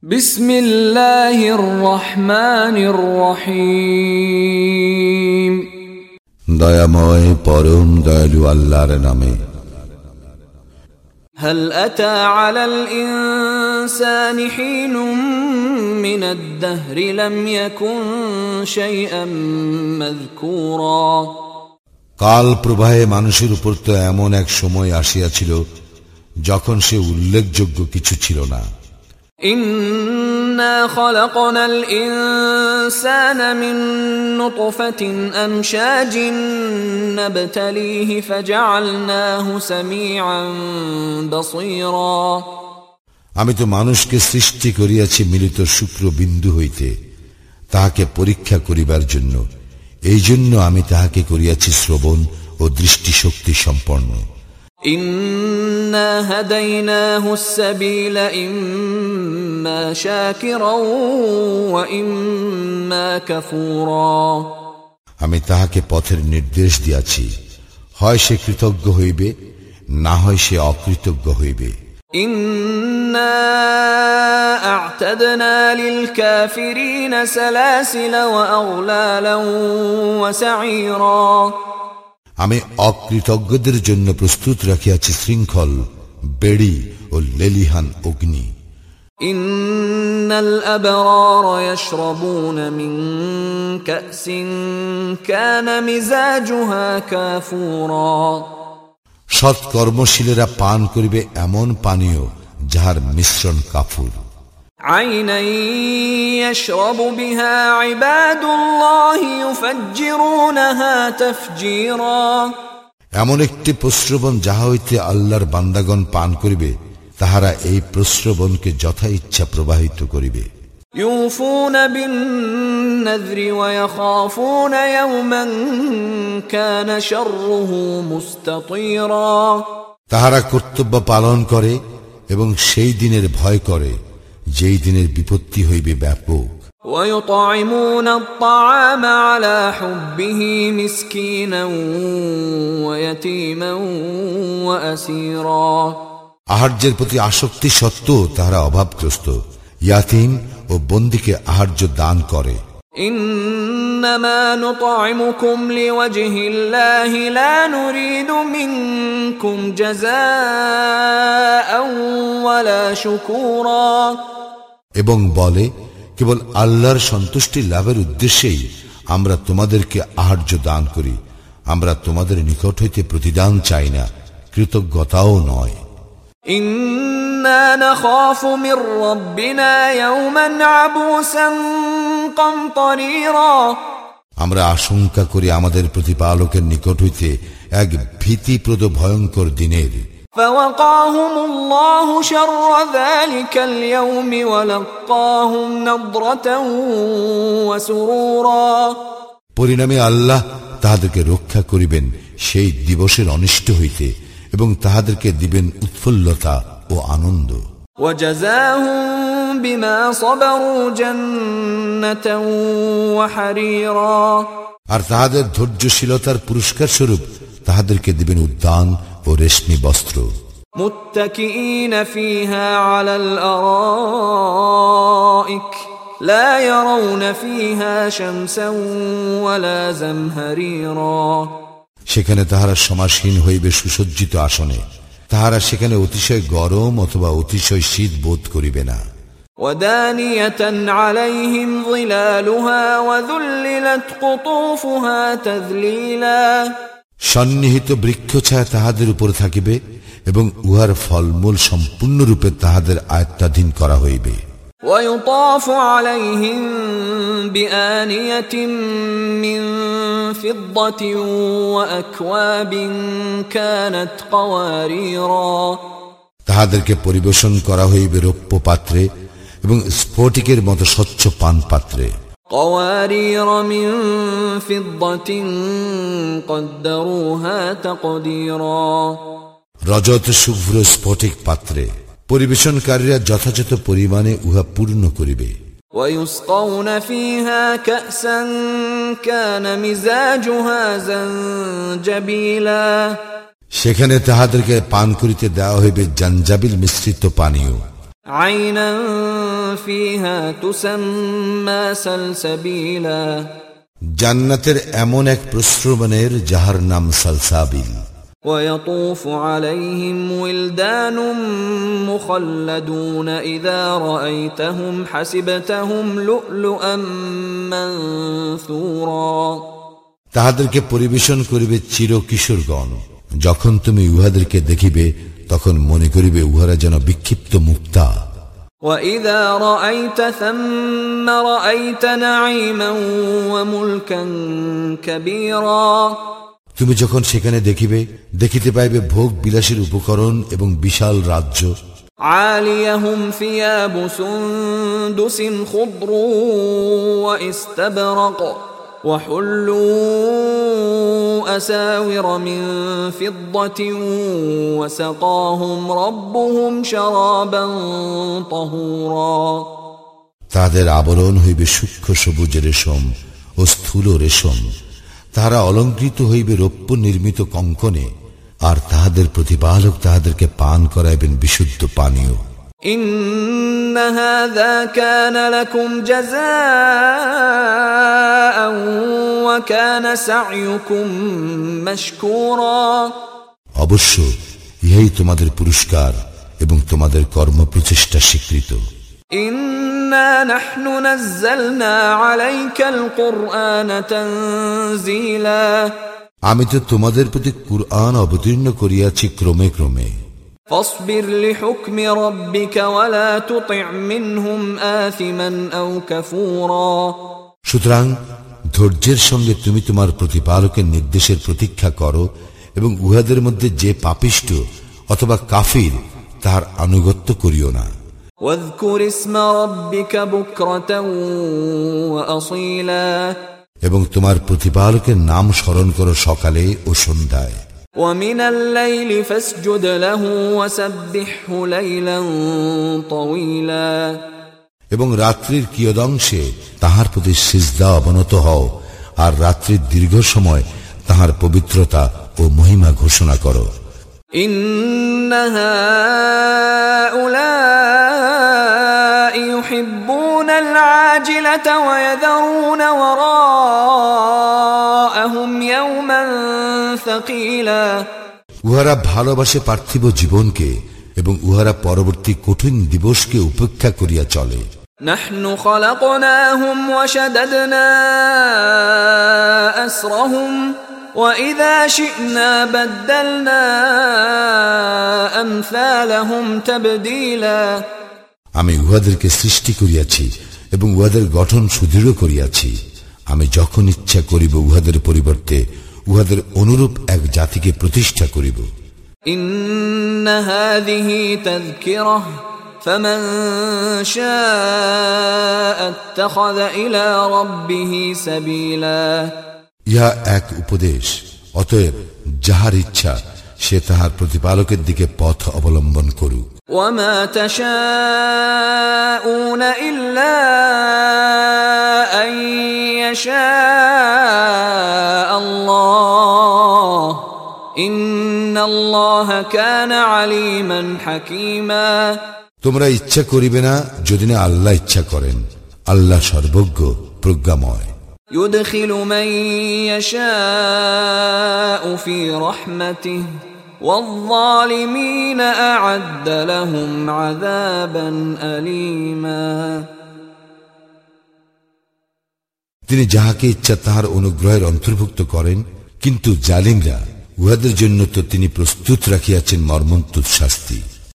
বিসমিল্লাহির রহমানির রহিম। দয়াময় পরম দয়ালু আল্লাহর নামে। হাল আতা আলাল ইনসানি হিনুম মিনাদ দাহরি লাম ইয়াকুন শাইআন মাযকুরা। কাল প্রবাহে মানুষের উপর তো এমন এক সময় আসিয়াছিল যখন সে উল্লেখযোগ্য কিছু ছিল না। ইন্না খালাকনাল ইনসানা মিন নুতফাতিন আমশাজিন নাবতালিহি ফাজআলনাহু সামিআন বাসীরা। আমি তো মানুষকে সৃষ্টি করিয়াছি মিলিত শুক্রবিন্দু হইতে, তাহাকে পরীক্ষা করিবার জন্য। এই জন্য আমি তাহাকে করিয়াছি শ্রবণ ও দৃষ্টিশক্তি সম্পন্ন। ইন্না হাদাইনাহুস সাবিলা ইম্মা শাকিরাও ওয়া ইম্মা কাফুরা। আমি তাহাকে পথের নির্দেশ দিয়াছি, হয় সে কৃতজ্ঞ হইবে, না হয় সে অকৃতজ্ঞ হইবে। ইন্না আ'তাদনা লিল কাফিরিনা সালাসিলা ওয়া আগলালান ওয়া সাঈরা। আমি অকৃতজ্ঞদের জন্য প্রস্তুত রাখিয়াছি শৃঙ্খল, বেড়ি ও লেলিহান অগ্নি। ইন্নাল আবরারা ইয়াশরাবুনা মিন কাসিন কানা মিজাজুহা কাফুরা। সৎকর্মশীলেরা পান করিবে এমন পানীয় যাহার মিশ্রণ কাফুর। আইনান ইয়াশরাবু বিহা ইবাদুল্লাহি ইউফাজ্জিরুনাহা তাফজীরা। এমন একটি প্রস্রবণ যাহা হইতে আল্লাহর বান্দাগণ পান করিবে, তাহারা এই প্রস্রবণকে যথা ইচ্ছা প্রবাহিত করিবে। ইউফুনা বিন নাযরি ওয়া ইয়াখাফুনা ইয়াওমান কানা শাররুহু মুস্তাতীরা। তাহারা কর্তব্য পালন করে এবং সেই দিনের ভয় করে যেই দিনের বিপত্তি হইবে ব্যাপক। ويطعمون الطعام على حبه مسكينا ويتيما وأسيرا। আহার্যের প্রতি আসক্তি সত্ত্বেও তাহারা অভাবগ্রস্ত, ইয়াতীম ও বন্দীকে আহার্য দান করে। إنما نطعمكم لوجه الله لا نريد منكم جزاء ولا شكورا। এবং বলে, কেবল আল্লাহর সন্তুষ্টি লাভের উদ্দেশ্যেই আমরা তোমাদেরকে আহার্য দান করি, আমরা তোমাদের নিকট হইতে প্রতিদান চাই না, কৃতজ্ঞতাও নয়। ইন্না নাখাফু মির রাব্বিনা ইয়াওমান আবুসান কামতারিরা। আমরা আশঙ্কা করি আমাদের প্রতিপালকের নিকট হইতে এক ভীতিপ্রদ ভয়ঙ্কর দিনের। فوقاهم الله شر ذلك اليوم ولقاهم نضرة وسرورا। পরিণামে আল্লাহ তাহাদেরকে রক্ষা করিবেন সেই দিবসের অনিষ্ট হইতে এবং তাহাদেরকে দিবেন উৎফুল্লতা ও আনন্দ। وجزاهم بما صبروا جنة وحريرا। আর তাহাদের ধৈর্যশীলতার পুরস্কার স্বরূপ তাহাদেরকে দিবেন উদ্যান ও রেশমি বস্ত্র। মুত্তাকিইনা ফিহা আলাল আরাইক লা ইয়ারাউনা ফিহা শামসান ওয়ালা জামহারিরা। সেখানে তাহারা সমাসীন হইবে সুসজ্জিত আসনে, তাহারা সেখানে অতিশয় গরম অথবা অতিশয় শীত বোধ করিবে না। ওয়াদানিয়াতান আলাইহিম যিলালুহা ওয়া যুল্লিলাত কুতুফুহা তাযলীলা। সন্নিহিত বৃক্ষছায়া তাহাদের উপর থাকিবে এবং উহার ফলমূল সম্পূর্ণরূপে তাহাদের আয়ত্তাধীন করা হইবে। ويطاف عليهم بآنية من فضة وأكواب كانت قواريرا। তাহাদেরকে পরিবেশন করা হইবে রৌপ্য পাত্রে এবং স্ফটিকের মতো স্বচ্ছ পান পাত্রে। قوارير من فضة قدروها تقديرا। রজত শুভ্র স্ফটিক পাত্রে পরিবেশনকারীরা যথাযথ পরিমাণে উহা পূর্ণ করিবে। ويسقون فيها كأسا كان مزاجها زنجبيلا। সেখানে তাহাদেরকে পান করিতে দেওয়া হইবে জাঞ্জাবিল মিশ্রিত পানীয়। عينا فيها تسمى سلسبيلا জান্নাতের এমন এক প্রস্রবণের যাহার নাম সালসাবিল। ويطوف عليهم ولدان مخلدون إذا رأيتهم حسبتهم لؤلؤا منثورا তাহাদেরকে পরিবেশন করিবে চির কিশোরগণ। যখন তুমি উহাদেরকে দেখিবে তখন মনে করিবে উহারা যেন বিক্ষিপ্ত মুক্তা। وَإِذَا رَأَيْتَ ثَمَّ رَأَيْتَ نَعِيمًا وَمُلْكًا كَبِيرًا তুমি যখন সেখানে দেখিবে, দেখিতে পাইবে ভোগ বিলাসের উপকরণ এবং বিশাল রাজ্য। عَالِيَهُمْ ثِيَابُ سُنْدُسٍ خُضْرٌ وَإِسْتَبْرَقٌ وَحُلُّوا أَسَاوِرَ مِنْ فِضَّةٍ وَسَقَاهُمْ رَبُّهُمْ شَرَابًا طَهُورًا তাদের আবরণ হইবে সূক্ষ্ম সবুজ রেশম ও স্থূল রেশম। তাহারা অলঙ্কৃত হইবে রৌপ্য নির্মিত কঙ্কনে, আর তাহাদের প্রতিপালক তাহাদেরকে পান করাইবেন বিশুদ্ধ পানীয়। إن هذا كان لكم جزاء وكان سعيكم مشكورا অবশ্য ইহাই তোমাদের পুরস্কার এবং তোমাদের কর্ম প্রচেষ্টা স্বীকৃত। إنا نحن نزلنا عليك القرآن تنزيلا আমি তো তোমাদের প্রতি কুরআন অবতীর্ণ করিয়াছি ক্রমে ক্রমে। فاصبر لحكم ربك ولا تطع منهم آثما أو كفورا সুতরাং ধৈর্যের সঙ্গে তুমি তোমার প্রতিপালকের নির্দেশের প্রতীক্ষা করো এবং উহাদের মধ্যে যে পাপিষ্ঠ অথবা কাফির তার আনুগত্য করিও না। واذكر اسم ربك بكرة وأصيلا এবং তোমার প্রতিপালকের নাম স্মরণ করো সকালে ও সন্ধ্যায়। ومن الليل فاسجد له وسبحه ليلا طويلا এবং রাত্রির কিয়দংশে তাহার প্রতি সিজদা অবনত হও, আর রাত্রির দীর্ঘ সময় তাহার পবিত্রতা ও মহিমা ঘোষণা করো। إن هؤلاء يحبون العاجلة ويذرون وراءهم يوما ثقيلا উহারা ভালোবাসে পার্থিব জীবনকে এবং উহারা পরবর্তী কঠিন দিবসকে উপেক্ষা করিয়া চলে। نحن خلقناهم وشددنا أسرهم وإذا شئنا بدلنا أمثالهم تبديلا আমি উহাদেরকে সৃষ্টি করিয়াছি এবং উহাদের গঠন সুদৃঢ় করিয়াছি। আমি যখন ইচ্ছা করিব উহাদের পরিবর্তে উহাদের অনুরূপ এক জাতিকে প্রতিষ্ঠা করিব। إن هذه تذكرة فمن شاء اتخذ إلى ربه سبيلا ইহা এক উপদেশ, অতএব যাহার ইচ্ছা সে তাহার প্রতিপালকের দিকে পথ অবলম্বন করুক। وما تشاءون إلا أن يشاء الله إن الله كان عليما حكيما তোমরা ইচ্ছা করিবে না যদি না আল্লাহ ইচ্ছা করেন। আল্লাহ সর্বজ্ঞ প্রজ্ঞাময়। يدخل من يشاء في رحمته والظالمين أعد لهم عذابا أليما তিনি যাহাকে ইচ্ছা তাহার অনুগ্রহের অন্তর্ভুক্ত করেন, কিন্তু জালিমরা উহাদের জন্য তো তিনি প্রস্তুত রাখিয়াছেন মর্মন্তুদ শাস্তি।